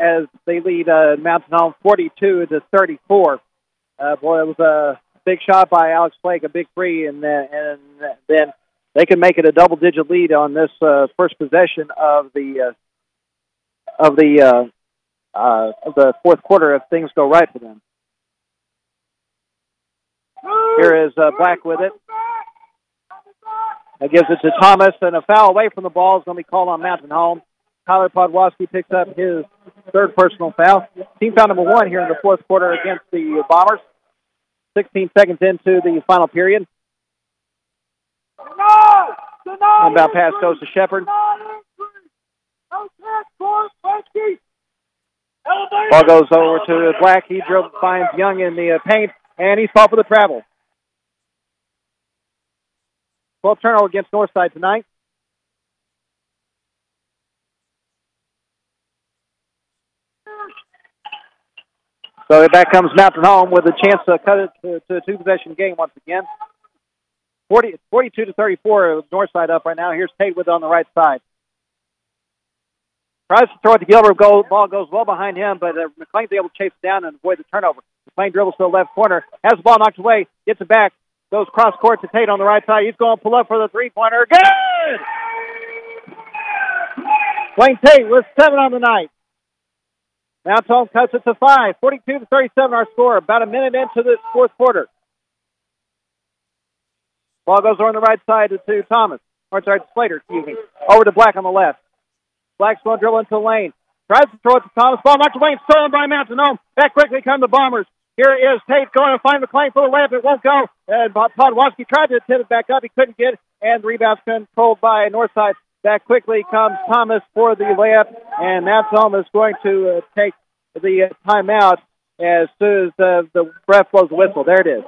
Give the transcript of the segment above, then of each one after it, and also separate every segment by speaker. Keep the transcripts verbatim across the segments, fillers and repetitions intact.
Speaker 1: as they lead uh, Mountain Home forty-two to thirty-four. Uh, boy, it was a big shot by Alex Flake, a big three, and, uh, and then they can make it a double-digit lead on this uh, first possession of the uh, of the uh, uh, of the fourth quarter if things go right for them. Here is uh, Black with it. That gives it to Thomas, and a foul away from the ball is going to be called on Mountain Home. Tyler Podwaski picks up his third personal foul. Team foul number one here in the fourth quarter against the Bombers. sixteen seconds into the final period. Inbound pass goes to Shepard. Ball goes over to Black. He dribbles, finds Young in the uh, paint, and he's called for the travel. twelve turnover against Northside tonight. So back comes Mountain Home with a chance to cut it to, to a two-possession game once again. forty, forty-two to thirty-four, Northside up right now. Here's Tate with it on the right side. Tries to throw it to Gilbert. Goal, ball goes well behind him, but uh, McLean's able to chase it down and avoid the turnover. McLean dribbles to the left corner, has the ball knocked away, gets it back, goes cross-court to Tate on the right side. He's going to pull up for the three-pointer. Good! Wayne Tate with seven on the night. Mountain Home cuts it to five. forty-two to thirty-seven our score. About a minute into this fourth quarter. Ball goes over on the right side to, to Thomas. Or sorry, to Slater, excuse me. Over to Black on the left. Black's going to dribble into the lane. Tries to throw it to Thomas. Ball knocked away and stolen by Mountain Home. Back quickly come the Bombers. Here is Tate going to find McLean for the layup. It won't go. And Podwaski tried to tip it back up. He couldn't get it. And the rebound's controlled by Northside. Back quickly comes Thomas for the layup. And Mountain Home is going to uh, take the uh, timeout as soon as uh, the ref blows the whistle. There it is.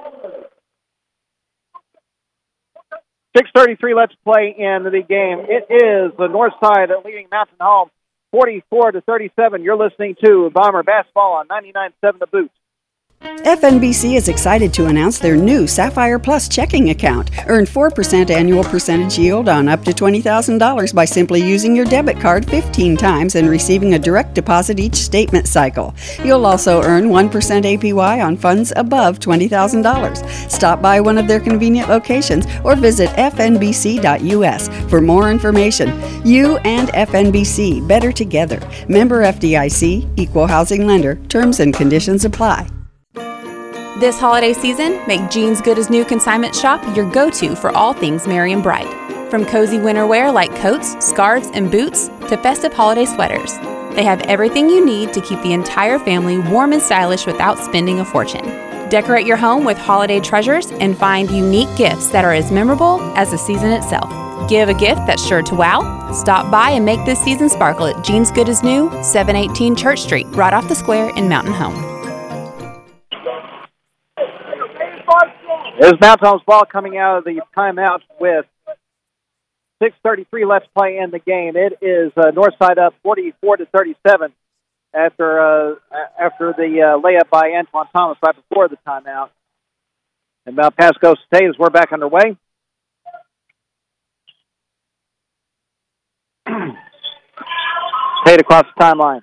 Speaker 1: six thirty-three left to play in the game. It is the Northside leading Mountain Home forty-four to thirty-seven. You're listening to Bomber Basketball on ninety-nine point seven The Boot.
Speaker 2: F N B C is excited to announce their new Sapphire Plus checking account. Earn four percent annual percentage yield on up to twenty thousand dollars by simply using your debit card fifteen times and receiving a direct deposit each statement cycle. You'll also earn one percent A P Y on funds above twenty thousand dollars. Stop by one of their convenient locations or visit F N B C dot U S for more information. You and F N B C, better together. Member F D I C, Equal Housing Lender. Terms and conditions apply.
Speaker 3: This holiday season, make Jeans Good as New Consignment Shop your go-to for all things merry and bright. From cozy winter wear like coats, scarves, and boots to festive holiday sweaters. They have everything you need to keep the entire family warm and stylish without spending a fortune. Decorate your home with holiday treasures and find unique gifts that are as memorable as the season itself. Give a gift that's sure to wow. Stop by and make this season sparkle at Jeans Good as New, seven eighteen Church Street, right off the square in Mountain Home.
Speaker 1: There's Mountain Home's ball coming out of the timeout with six thirty-three left to play in the game. It is uh, Northside up forty-four to thirty-seven after uh, after the uh, layup by Antoine Thomas right before the timeout. And now pass goes to Tate as we're back underway. Tate across the timeline.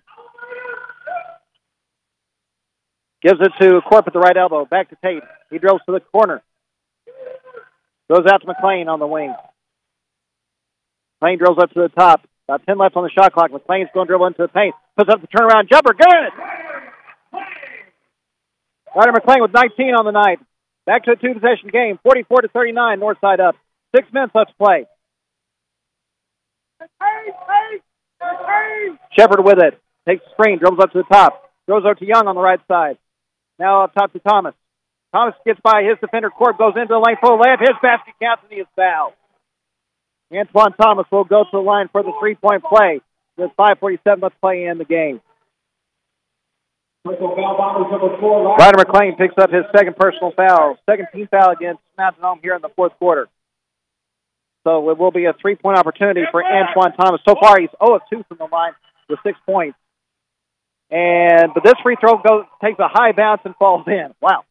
Speaker 1: Gives it to Corp at the right elbow. Back to Tate. He drills to the corner. Goes out to McLean on the wing. McLean drills up to the top. About ten left on the shot clock. McLean's going to dribble into the paint. Puts up the turnaround jumper. Good! Ryder McLean with nineteen on the night. Back to a two-possession game. forty-four to thirty-nine. Northside up. Six minutes left to play. Shepard with it. Takes the screen. Dribbles up to the top. Throws out to Young on the right side. Now up top to Thomas. Thomas gets by his defender. Corp goes into the lane for a layup. His basket counts and he is fouled. Antoine Thomas will go to the line for the three-point play with five forty-seven left to play in the game. Ryder McLean picks up his second personal foul. Second team foul against Mountain Home here in the fourth quarter. So it will be a three-point opportunity for Antoine Thomas. So far he's zero of two from the line with six points. And but this free throw goes takes a high bounce and falls in. Wow.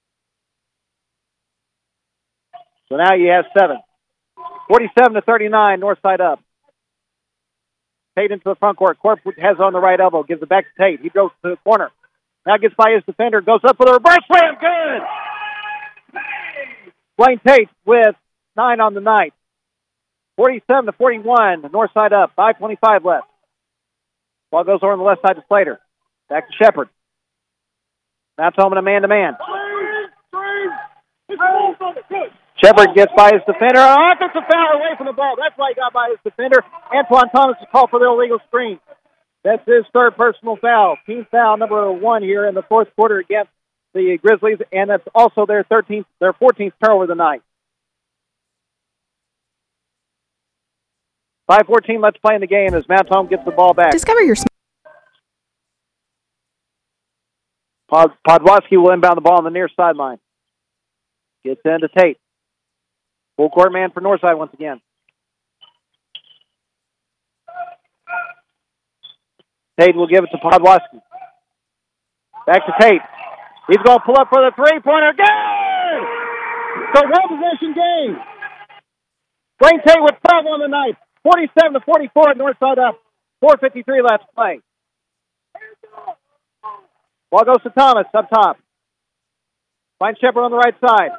Speaker 1: So now you have seven. forty-seven to thirty-nine, Northside up. Tate into the front court. Corp has on the right elbow. Gives it back to Tate. He goes to the corner. Now gets by his defender. Goes up with a reverse slam. Good! Blaine Tate with nine on the night. forty-seven to forty-one. North side up. five twenty-five left. Ball goes over on the left side to Slater. Back to Shepard. That's home and a man-to-man. Shepard gets by his defender. Oh, offensive foul away from the ball. That's why he got by his defender. Antoine Thomas is called for the illegal screen. That's his third personal foul. Team foul number one here in the fourth quarter against the Grizzlies, and that's also their thirteenth, their fourteenth turnover of the night. five fourteen left to play in the game as Mount Home gets the ball back.
Speaker 2: Discover your...
Speaker 1: Pod, Podwaski will inbound the ball on the near sideline. Gets into Tate. Full court man for Northside once again. Tate will give it to Podwaski. Back to Tate. He's going to pull up for the three-pointer. Good! It's a one-possession game. Blaine Tate with twelve on the night. forty-seven to forty-four, Northside up. four fifty-three left to play. Ball goes to Thomas up top. Finds Shepard on the right side.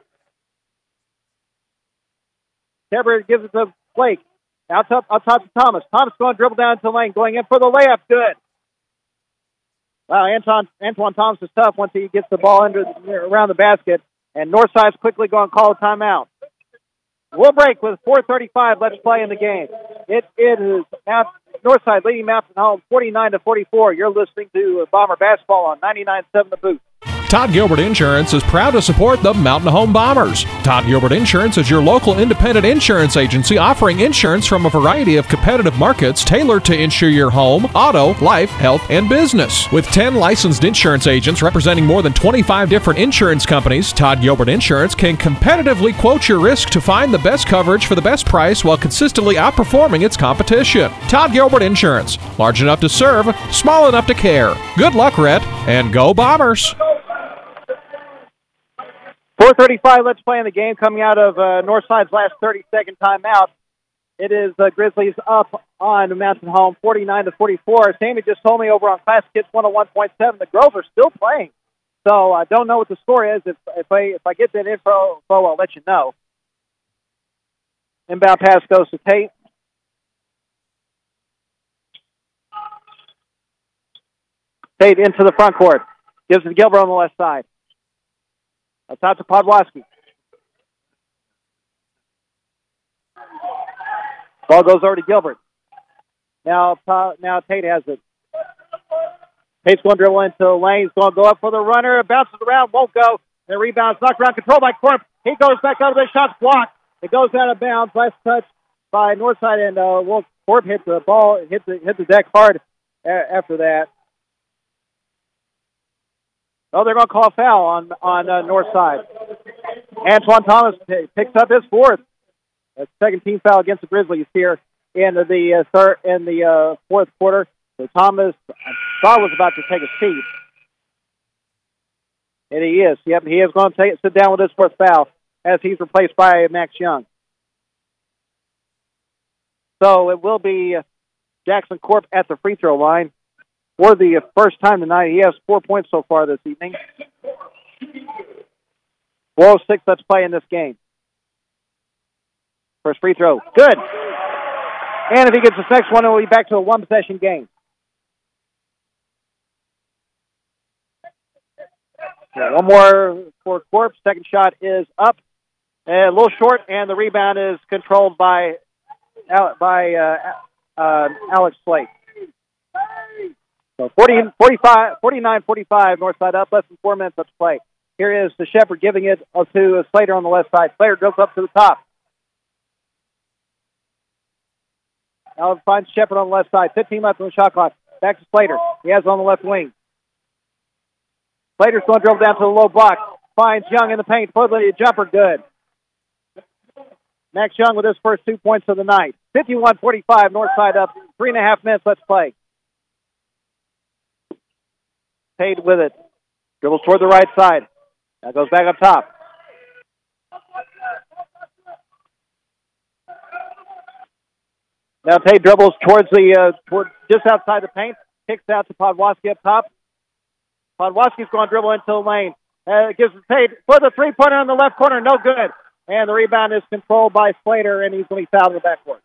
Speaker 1: Shepard gives it to Blake. Out top, out top to Thomas. Thomas going to dribble down to the lane. Going in for the layup. Good. Wow, Anton, Antoine Thomas is tough once he gets the ball under around the basket. And Northside's quickly going to call a timeout. We'll break with four thirty-five left to play in the game. It, it is Mount, Northside leading Mountain Home forty-nine to forty-four. You're listening to Bomber Basketball on ninety-nine point seven The Booth.
Speaker 4: Todd Gilbert Insurance is proud to support the Mountain Home Bombers. Todd Gilbert Insurance is your local independent insurance agency offering insurance from a variety of competitive markets tailored to insure your home, auto, life, health, and business. With ten licensed insurance agents representing more than twenty-five different insurance companies, Todd Gilbert Insurance can competitively quote your risk to find the best coverage for the best price while consistently outperforming its competition. Todd Gilbert Insurance. Large enough to serve, small enough to care. Good luck, Rhett, and go Bombers!
Speaker 1: four thirty-five, let's play in the game coming out of uh, Northside's last thirty-second timeout. It is uh, Grizzlies up on Mountain Home, forty-nine to forty-four. Sammy just told me over on Classic Hits one oh one point seven, the girls are still playing. So I don't know what the score is. If, if, I, if I get that info, I'll let you know. Inbound pass goes to Tate. Tate into the front court. Gives it to Gilbert on the left side. Up top to Podwaski. Ball goes over to Gilbert. Now, uh, now Tate has it. Tate's going to dribble into the lane. He's going to go up for the runner. It bounces around, won't go. The rebound's knocked around, controlled by Corp. He goes back out of the shot's blocked. It goes out of bounds. Last touch by Northside, and uh, well, Corp hit the ball, hit the hit the deck hard a- after that. Oh, they're going to call a foul on on uh, Northside. Antoine Thomas p- picks up his fourth. That's second team foul against the Grizzlies here in the uh, third in the uh, fourth quarter. So Thomas, I thought was about to take a seat, and he is. Yep, he is going to take, sit down with his fourth foul as he's replaced by Max Young. So it will be Jackson Corp at the free throw line. For the first time tonight, he has four points so far this evening. four oh six, let's play in this game. First free throw, good. And if he gets this next one, it will be back to a one-possession game. Yeah, one more for Corp. Second shot is up. A little short, and the rebound is controlled by, by uh, uh, Alex Slate. So forty, forty-five, forty-nine forty-five, Northside up, less than four minutes left to play. Here is the Shepard giving it to Slater on the left side. Slater goes up to the top. Now finds Shepard on the left side. fifteen left on the shot clock. Back to Slater. He has it on the left wing. Slater's going to dribble down to the low block. Finds Young in the paint. For the jumper, good. Max Young with his first two points of the night. fifty-one forty-five, Northside up. Three and a half minutes, let's play. Tate with it. Dribbles toward the right side. Now goes back up top. Now Tate dribbles towards the, uh, toward, just outside the paint, kicks out to Podwaski up top. Podwaski's going to dribble into the lane. Uh, gives it Tate for the three-pointer in the left corner, no good. And the rebound is controlled by Slater, and he's going to be fouled in the backcourt.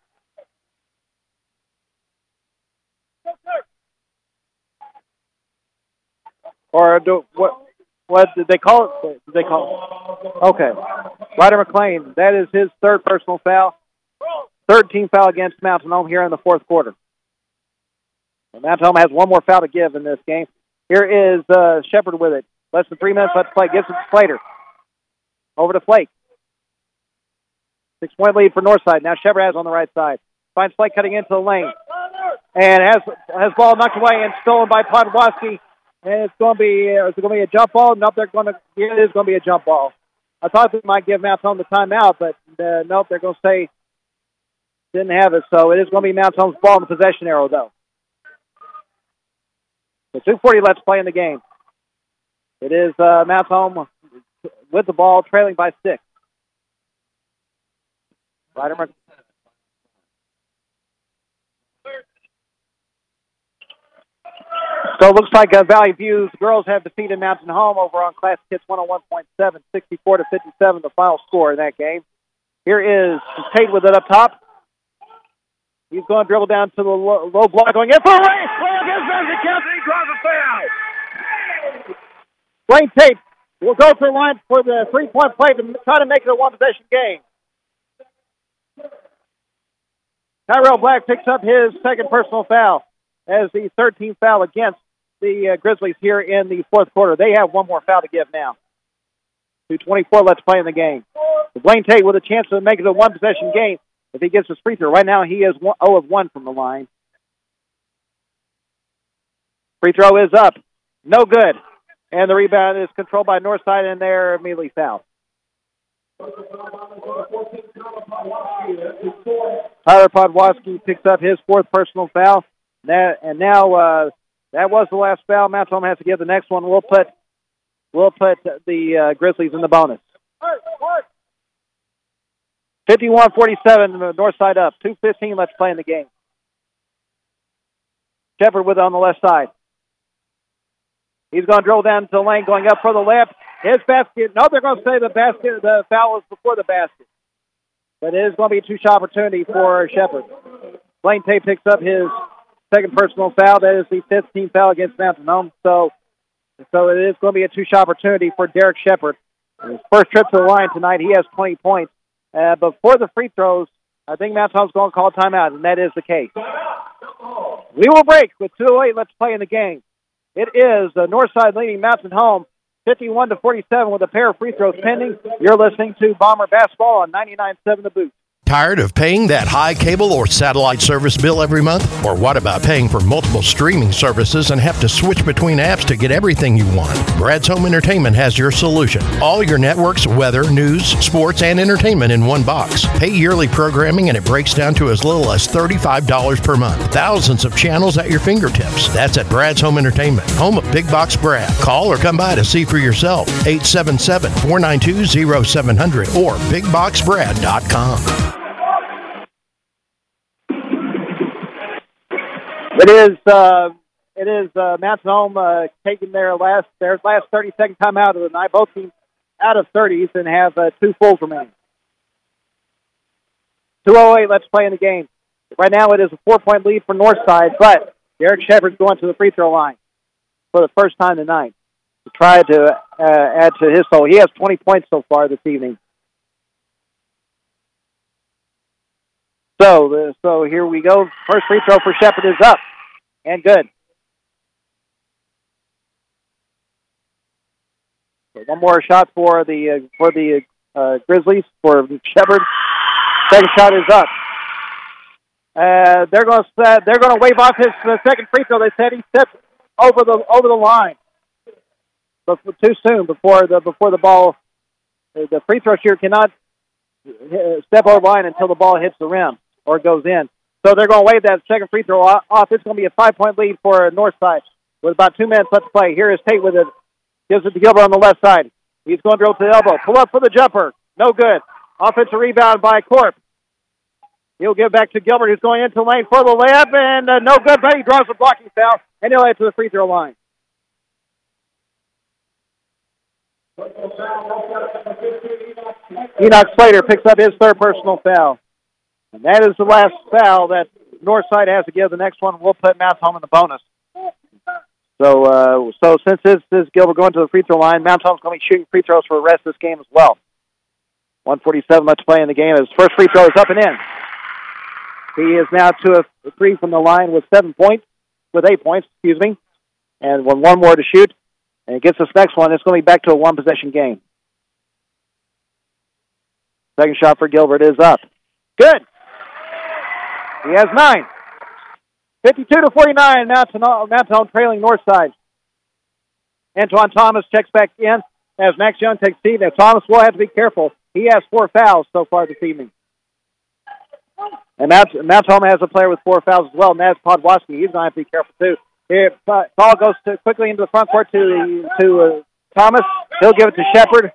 Speaker 1: Or do, what? What did they call it? Did they call it? Okay. Ryder McLean, that is his third personal foul. Third team foul against Mountain Home here in the fourth quarter. And Mountain Home has one more foul to give in this game. Here is uh, Shepard with it. Less than three minutes left to play. Gives it to Slater. Over to Flake. Six-point lead for Northside. Now Shepard has on the right side. Finds Flake cutting into the lane. And has has ball knocked away and stolen by Podwaski. And it's going to be uh, is it going to be a jump ball? Nope, they're going to. It is going to be a jump ball. I thought they might give Mountain Home the timeout, but uh, nope, they're going to say didn't have it. So it is going to be Mountain Home's ball in the possession arrow, though. So two forty left to play in the game. It is uh, Mountain Home with the ball, trailing by six. Ryder Mc- So it looks like uh, Valley View's girls have defeated Mountain Home over on Classic Hits one oh one point seven, sixty-four to fifty-seven, the final score in that game. Here is Tate with it up top. He's going to dribble down to the low, low block, going in for a race. Well, against Benson County, he draws a foul. Blaine Tate will go to the line for the three-point play to try to make it a one-possession game. Tyrell Black picks up his second personal foul as the thirteenth foul against the uh, Grizzlies here in the fourth quarter. They have one more foul to give now. two twenty-four left to play in the game. So Blaine Tate with a chance to make it a one-possession game if he gets his free throw. Right now he is zero of one from the line. Free throw is up. No good. And the rebound is controlled by Northside, and they're immediately fouled. Tyler Podwaski picks up his fourth personal foul. That, and now uh, that was the last foul. Mount Home has to give the next one. We'll put we'll put the uh, Grizzlies in the bonus. fifty-one forty-seven, Northside up. two fifteen left to play in the game. Shepard with it on the left side. He's going to drill down to the lane, going up for the left. His basket. No, they're going to say the basket. The foul is before the basket. But it is going to be a two-shot opportunity for Shepard. Blaine Tate picks up his second personal foul. That is the fifteenth foul against Mountain Home. So, so it is going to be a two-shot opportunity for Derek Shepard. His first trip to the line tonight, he has twenty points. Uh, but for the free throws, I think Mountain Home's going to call timeout, and that is the case. We will break with two oh eight. Let's play in the game. It is the Northside leading Mountain Home fifty-one to forty-seven with a pair of free throws pending. You're listening to Bomber Basketball on ninety-nine point seven The Boot.
Speaker 5: Tired of paying that high cable or satellite service bill every month? Or what about paying for multiple streaming services and have to switch between apps to get everything you want? Brad's Home Entertainment has your solution. All your networks, weather, news, sports, and entertainment in one box. Pay yearly programming and it breaks down to as little as thirty-five dollars per month. Thousands of channels at your fingertips. That's at Brad's Home Entertainment, home of Big Box Brad. Call or come by to see for yourself. eight seven seven, four nine two, zero seven zero zero or big box brad dot com.
Speaker 1: It is uh, it is uh, Mountain Home uh, taking their last their last thirty second timeout of the night. Both teams out of thirties and have uh, two fulls remaining. two oh eight left to play in the game. Right now it is a four point lead for Northside, but Derek Shepard's going to the free throw line for the first time tonight to try to uh, add to his total. He has twenty points so far this evening. So, uh, so here we go. First free throw for Shepard is up and good. So one more shot for the uh, for the uh, Grizzlies for Shepard. Second shot is up. Uh, they're going to uh, they're going to wave off his uh, second free throw. They said he stepped over the over the line, but too soon before the before the ball. Uh, the free throw shooter cannot step over the line until the ball hits the rim or goes in. So they're going to wave that second free throw off. It's going to be a five-point lead for Northside with about two minutes left to play. Here is Tate with it. Gives it to Gilbert on the left side. He's going to drill to the elbow. Pull up for the jumper. No good. Offensive rebound by Corp. He'll give back to Gilbert, who's going into the lane for the layup, and uh, no good, but he draws a blocking foul, and he'll head to the free throw line. Enoch Slater picks up his third personal foul. And that is the last foul that Northside has to give. The next one will put Mount Home in the bonus. So uh, so since this is Gilbert going to the free throw line, Mount Home's going to be shooting free throws for the rest of this game as well. one forty-seven left to play in the game. His first free throw is up and in. He is now to a three from the line with seven points, with eight points, excuse me. And with one more to shoot, and he gets this next one, it's going to be back to a one-possession game. Second shot for Gilbert is up. Good. He has nine. fifty-two to forty-nine, Mountain Home trailing Northside. Antoine Thomas checks back in as Max Young takes seat. Now Thomas will have to be careful. He has four fouls so far this evening. And Mount, Mount Home has a player with four fouls as well, Naz Podwaski. He's going to have to be careful too. Here, uh, ball goes to, quickly into the front court to the, to uh, Thomas. He'll give it to Shepard.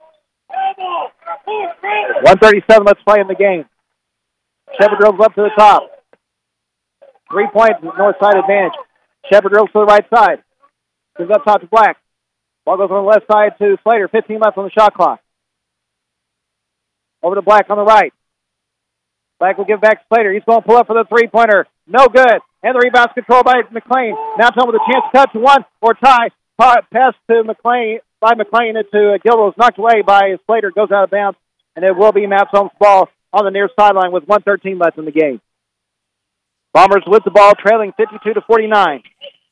Speaker 1: one thirty-seven, let's play in the game. Shepard drills up to the top. Three-point north side advantage. Shepard drills to the right side. Gives up top to Black. Ball goes on the left side to Slater. fifteen left on the shot clock. Over to Black on the right. Black will give back to Slater. He's going to pull up for the three-pointer. No good. And the rebound's controlled by McLean. Now Tom with a chance to cut to one or tie. Pass to McLean by McLean into Gilbert was knocked away by Slater. Goes out of bounds. And it will be Mount Home's ball on the near sideline with one thirteen left in the game. Bombers with the ball, trailing fifty-two to forty-nine.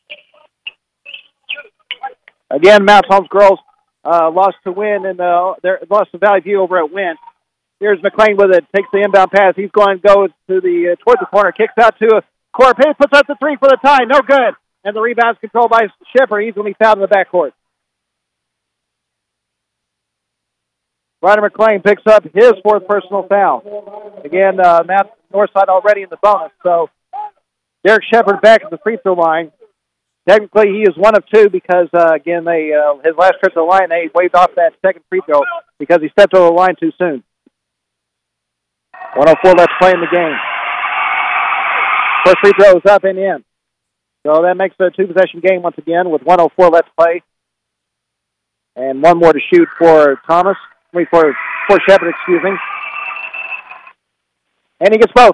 Speaker 1: Again, Mount Home's girls uh, lost to Wynn and uh, lost to Valley View over at Wynn. Here's McLean with it, takes the inbound pass. He's going to go to the uh, towards the corner, kicks out to a Corp. He puts up the three for the tie, no good. And the rebound's controlled by Shepard. He's going to be fouled in the backcourt. Ryder McLean picks up his fourth personal foul. Again, uh, Matt Northside already in the bonus. So Derek Shepard back at the free throw line. Technically, he is one of two because, uh, again, they uh, his last trip to the line, they waved off that second free throw because he stepped over the line too soon. one oh four left to play in the game. First free throw is up and in. So that makes it a two-possession game once again with one oh four left to play. And one more to shoot for Thomas. I mean, for, for Shepard, excuse me. And he gets both.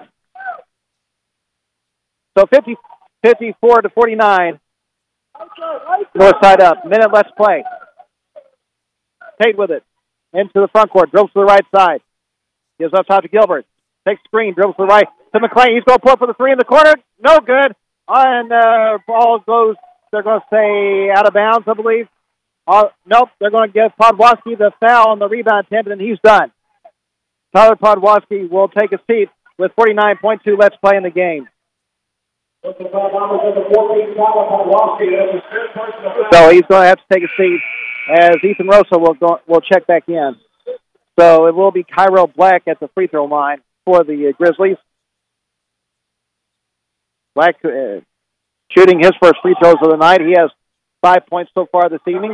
Speaker 1: So fifty, fifty-four to forty-nine. North side up. Minute left to play. Tate with it. Into the front court. Dribbles to the right side. Gives up top to Gilbert. Takes screen. Dribbles to the right to McLean. He's going to pull up for the three in the corner. No good. And uh, ball goes, they're going to say out of bounds, I believe. Uh, nope, they're going to give Podwaski the foul on the rebound attempt, and he's done. Tyler Podwaski will take a seat with forty-nine point two left to play in the game. So he's going to have to take a seat as Ethan Rosa will go, will check back in. So it will be Cairo Black at the free throw line for the uh, Grizzlies. Black uh, shooting his first free throws of the night. He has five points so far this evening.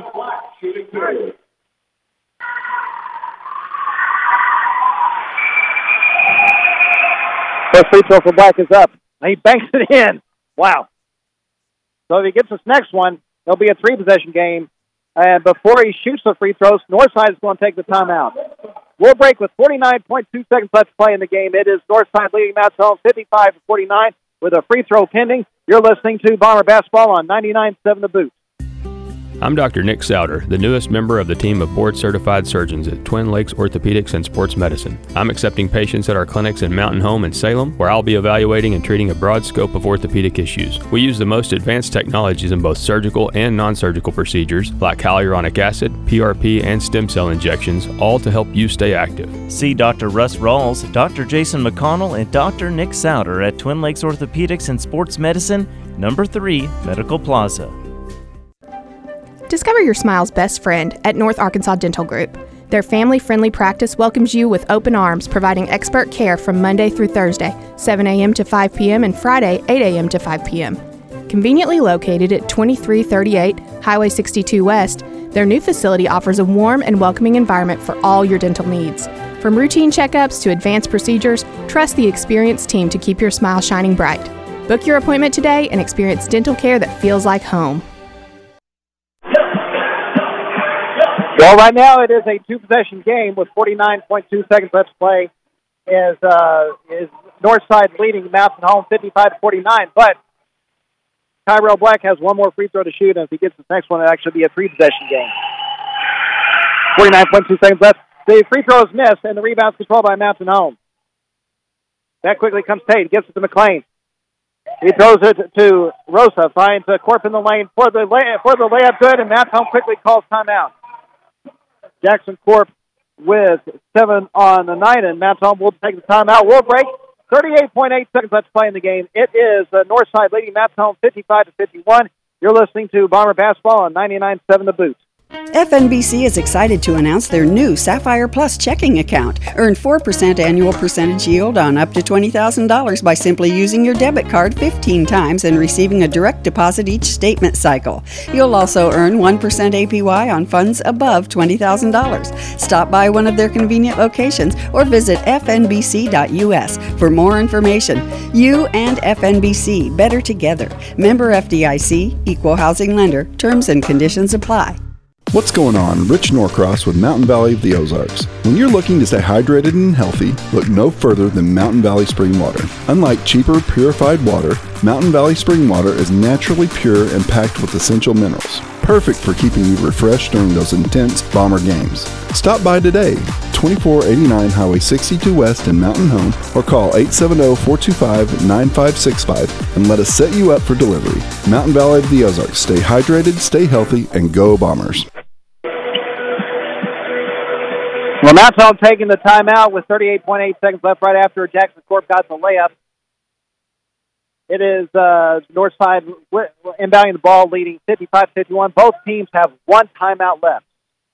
Speaker 1: First free throw for Black is up. He banks it in. Wow. So if he gets this next one, it'll be a three-possession game. And before he shoots the free throws, Northside is going to take the timeout. We'll break with forty-nine point two seconds left to play in the game. It is Northside leading Mount Home fifty-five to forty-nine with a free throw pending. You're listening to Bomber Basketball on ninety-nine point seven The Boot.
Speaker 6: I'm Doctor Nick Souter, the newest member of the team of board-certified surgeons at Twin Lakes Orthopedics and Sports Medicine. I'm accepting patients at our clinics in Mountain Home and Salem, where I'll be evaluating and treating a broad scope of orthopedic issues. We use the most advanced technologies in both surgical and non-surgical procedures, like hyaluronic acid, P R P, and stem cell injections, all to help you stay active.
Speaker 7: See Doctor Russ Rawls, Doctor Jason McConnell, and Doctor Nick Souter at Twin Lakes Orthopedics and Sports Medicine, number three, Medical Plaza.
Speaker 8: Discover your smile's best friend at North Arkansas Dental Group. Their family-friendly practice welcomes you with open arms, providing expert care from Monday through Thursday, seven a.m. to five p.m. and Friday, eight a.m. to five p.m. Conveniently located at twenty-three thirty-eight Highway sixty-two West, their new facility offers a warm and welcoming environment for all your dental needs. From routine checkups to advanced procedures, trust the experienced team to keep your smile shining bright. Book your appointment today and experience dental care that feels like home.
Speaker 1: Well, right now it is a two-possession game with forty-nine point two seconds left to play. Is uh, is Northside leading Mountain Home fifty-five to forty-nine, but Tyrell Black has one more free throw to shoot, and if he gets this next one, it'll actually be a three-possession game. forty-nine point two seconds left. The free throw is missed, and the rebound's controlled by Mountain Home. Back quickly comes Tate, gets it to McLean. He throws it to Rosa, finds a Corp in the lane for the lay- for the layup good, and Mountain Home quickly calls timeout. Jackson Corp with seven on the night, and Mountain Home will take the timeout. We'll break. thirty-eight point eight seconds left to play in the game. It is uh, Northside leading Mountain Home fifty-five to fifty-one. You're listening to Bomber Basketball on ninety-nine point seven The Boot.
Speaker 2: F N B C is excited to announce their new Sapphire Plus checking account. Earn four percent annual percentage yield on up to twenty thousand dollars by simply using your debit card fifteen times and receiving a direct deposit each statement cycle. You'll also earn one percent A P Y on funds above twenty thousand dollars. Stop by one of their convenient locations or visit F N B C dot U S for more information. You and F N B C, better together. Member F D I C, Equal Housing Lender. Terms and conditions apply.
Speaker 9: What's going on? Rich Norcross with Mountain Valley of the Ozarks. When you're looking to stay hydrated and healthy, look no further than Mountain Valley Spring Water. Unlike cheaper, purified water, Mountain Valley Spring Water is naturally pure and packed with essential minerals. Perfect for keeping you refreshed during those intense Bomber games. Stop by today, twenty-four eighty-nine Highway sixty-two West in Mountain Home, or call eight seven zero, four two five, nine five six five and let us set you up for delivery. Mountain Valley of the Ozarks. Stay hydrated, stay healthy, and go Bombers.
Speaker 1: Well, Mountain Home taking the timeout with thirty-eight point eight seconds left right after Jackson Corp got the layup. It is uh, Northside inbounding the ball, leading fifty-five fifty-one. Both teams have one timeout left.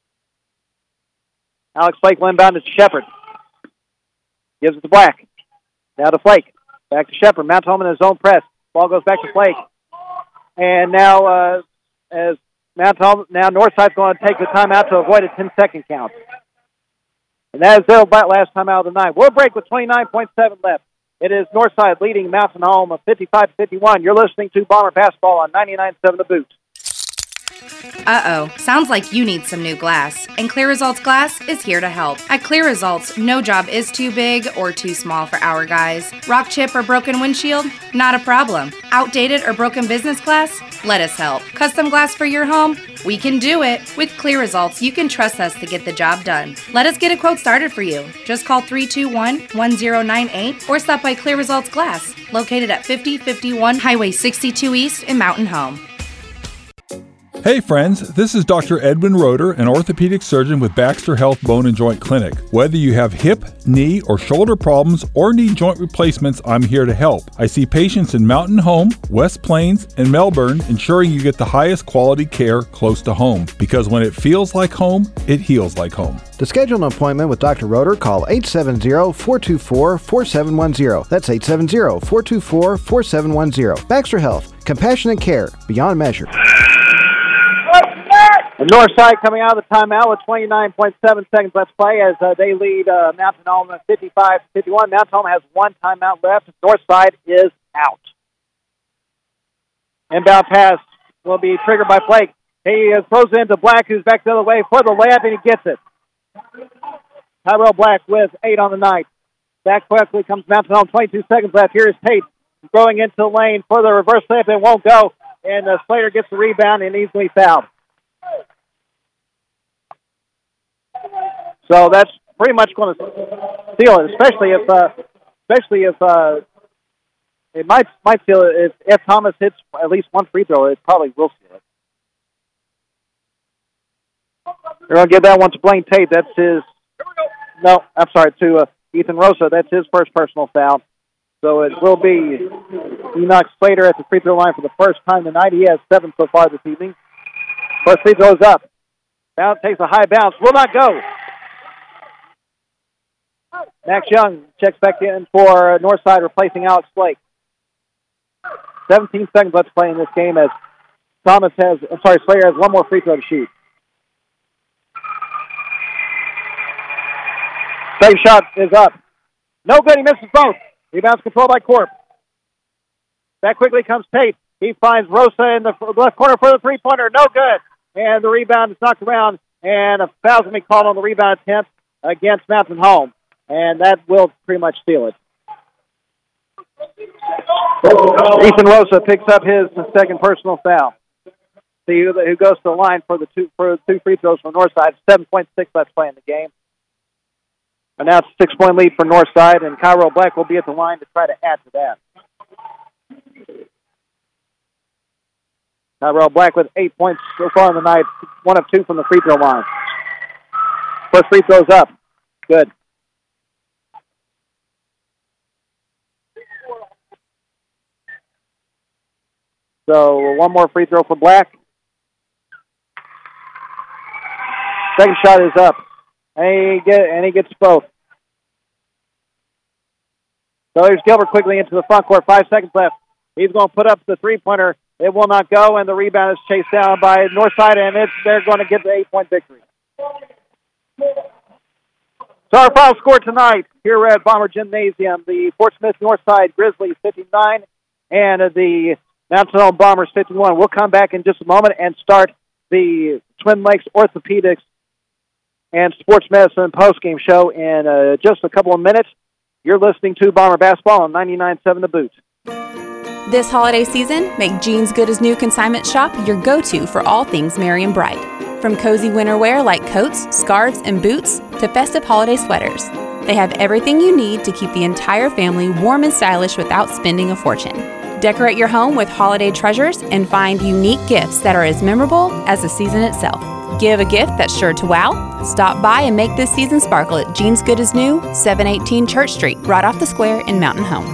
Speaker 1: Alex Flake will inbound to Shepard. Gives it to Black. Now to Flake. Back to Shepard. Mountain Home in his own press. Ball goes back to Flake. And now, uh, as Mountain Home, now Northside's going to take the timeout to avoid a ten-second count. And that is their last time out of the night. We'll break with twenty-nine point seven left. It is Northside leading Mountain Home of fifty-five to fifty-one. You're listening to Bomber Basketball on ninety-nine point seven The Boot.
Speaker 10: Uh-oh, sounds like you need some new glass, and Clear Results Glass is here to help. At Clear Results, no job is too big or too small for our guys. Rock chip or broken windshield? Not a problem. Outdated or broken business glass? Let us help. Custom glass for your home? We can do it. With Clear Results, you can trust us to get the job done. Let us get a quote started for you. Just call three two one, one zero nine eight or stop by Clear Results Glass, located at fifty fifty-one Highway sixty-two East in Mountain Home.
Speaker 11: Hey friends, this is Doctor Edwin Roeder, an orthopedic surgeon with Baxter Health Bone and Joint Clinic. Whether you have hip, knee, or shoulder problems or need joint replacements, I'm here to help. I see patients in Mountain Home, West Plains, and Melbourne, ensuring you get the highest quality care close to home. Because when it feels like home, it heals like home.
Speaker 12: To schedule an appointment with Doctor Roeder, call eight seven zero, four two four, four seven one zero. That's eight seven zero, four two four, four seven one zero. Baxter Health, compassionate care beyond measure.
Speaker 1: The Northside coming out of the timeout with twenty-nine point seven seconds left to play as uh, they lead uh, Mountain Home fifty-five to fifty-one. Mountain Home has one timeout left. Northside is out. Inbound pass will be triggered by Flake. He uh, throws it into Black, who's back the other way for the layup, and he gets it. Tyrell Black with eight on the night. Back quickly comes Mountain Home. twenty-two seconds left. Here is Tate going into the lane for the reverse layup. It won't go, and uh, Slater gets the rebound and easily fouled. So that's pretty much going to seal it, especially if, uh, especially if uh, it might might seal it if, if Thomas hits at least one free throw. It probably will seal it. They're going to give that one to Blaine Tate. That's his. No, I'm sorry, to uh, Ethan Rosa. That's his first personal foul. So it will be Enoch Slater at the free throw line for the first time tonight. He has seven so far this evening. First free throws up. Bounce takes a high bounce. Will not go. Max Young checks back in for Northside, replacing Alex Flake. seventeen seconds left to play in this game as Thomas has, I'm sorry, Slater has one more free throw to shoot. Second shot is up. No good. He misses both. Rebound's controlled by Corp. Back quickly comes Tate. He finds Rosa in the left corner for the three-pointer. No good. And the rebound is knocked around, and a foul's going to be called on the rebound attempt against Mountain Home. And that will pretty much seal it. Ethan Rosa picks up his second personal foul. See who, who goes to the line for the two for the two free throws from Northside. seven point six left play in the game. And now it's a six-point lead for Northside, and Cairo Black will be at the line to try to add to that. Tyrell Black with eight points so far in the night, one of two from the free throw line. First free throw's up. Good. So one more free throw for Black. Second shot is up. And he, get, and he gets both. So here's Gilbert quickly into the front court. Five seconds left. He's going to put up the three-pointer. It will not go, and the rebound is chased down by Northside, and it's, they're going to get the eight-point victory. So our final score tonight here at Bomber Gymnasium, the Fort Smith Northside Grizzlies fifty-nine and the Mountain Home Bombers fifty-one. We'll come back in just a moment and start the Twin Lakes Orthopedics and Sports Medicine postgame show in uh, just a couple of minutes. You're listening to Bomber Basketball on ninety-nine point seven The Boot.
Speaker 3: This holiday season, make Jeans Good as New Consignment Shop your go-to for all things merry and bright. From cozy winter wear like coats, scarves, and boots to festive holiday sweaters, they have everything you need to keep the entire family warm and stylish without spending a fortune. Decorate your home with holiday treasures and find unique gifts that are as memorable as the season itself. Give a gift that's sure to wow. Stop by and make this season sparkle at Jeans Good as New, seven eighteen Church Street, right off the square in Mountain Home.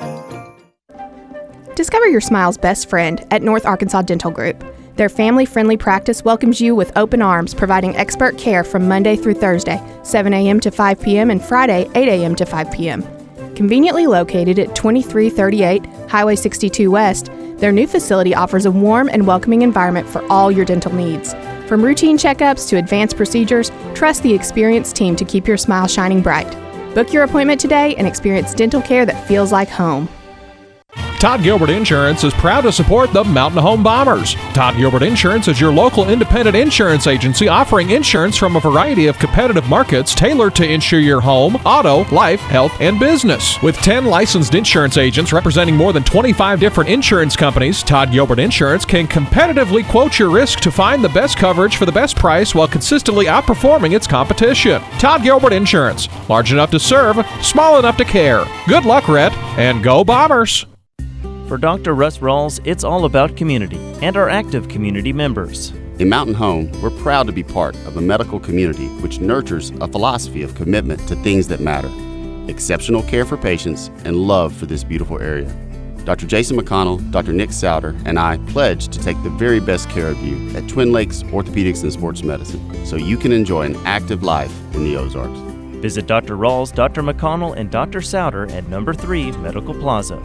Speaker 8: Discover your smile's best friend at North Arkansas Dental Group. Their family-friendly practice welcomes you with open arms, providing expert care from Monday through Thursday, seven a.m. to five p.m. and Friday, eight a.m. to five p.m. Conveniently located at twenty-three thirty-eight Highway sixty-two West, their new facility offers a warm and welcoming environment for all your dental needs. From routine checkups to advanced procedures, trust the experienced team to keep your smile shining bright. Book your appointment today and experience dental care that feels like home.
Speaker 4: Todd Gilbert Insurance is proud to support the Mountain Home Bombers. Todd Gilbert Insurance is your local independent insurance agency offering insurance from a variety of competitive markets tailored to insure your home, auto, life, health, and business. With ten licensed insurance agents representing more than twenty-five different insurance companies, Todd Gilbert Insurance can competitively quote your risk to find the best coverage for the best price while consistently outperforming its competition. Todd Gilbert Insurance, large enough to serve, small enough to care. Good luck, Rhett, and go Bombers!
Speaker 7: For Doctor Russ Rawls, it's all about community and our active community members.
Speaker 13: In Mountain Home, we're proud to be part of a medical community which nurtures a philosophy of commitment to things that matter, exceptional care for patients, and love for this beautiful area. Doctor Jason McConnell, Doctor Nick Souter, and I pledge to take the very best care of you at Twin Lakes Orthopedics and Sports Medicine so you can enjoy an active life in the Ozarks.
Speaker 7: Visit Doctor Rawls, Doctor McConnell, and Doctor Souter at number three Medical Plaza.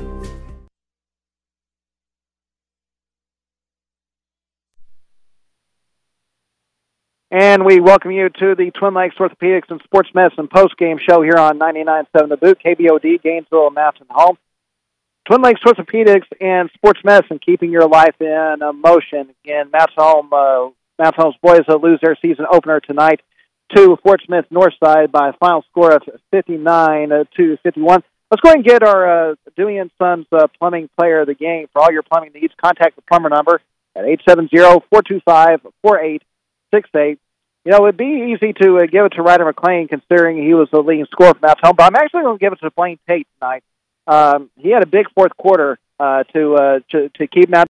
Speaker 1: And we welcome you to the Twin Lakes Orthopedics and Sports Medicine post-game show here on ninety-nine point seven The Boot, K B O D, Gainesville, Mountain Home. Twin Lakes Orthopedics and Sports Medicine, keeping your life in motion. Again, Mountain Home, uh, Mountain Home's boys will lose their season opener tonight to Fort Smith Northside by a final score of fifty-nine to fifty-one. Let's go ahead and get our uh, Dewey and Sons uh, plumbing player of the game. For all your plumbing needs, contact the plumber number at eight seven zero, four two five, four eight six eight. You know, it would be easy to uh, give it to Ryder McLean, considering he was the leading scorer from Mountain Home, but I'm actually going to give it to Blaine Tate tonight. Um, he had a big fourth quarter uh, to, uh, to to keep Mountain